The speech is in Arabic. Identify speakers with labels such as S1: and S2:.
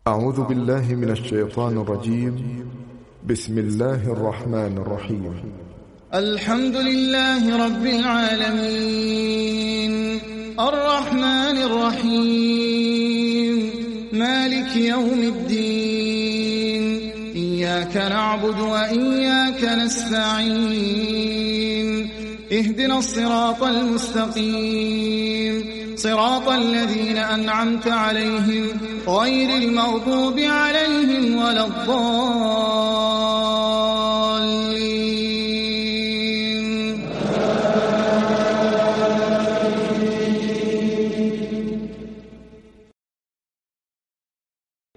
S1: أعوذ بالله من الشيطان الرجيم. بسم الله الرحمن الرحيم.
S2: الحمد لله رب العالمين الرحمن الرحيم مالك يوم الدين إياك نعبد وإياك نستعين اهدنا الصراط المستقيم صراط الذين أنعمت عليهم غير المغضوب عليهم ولا الضالين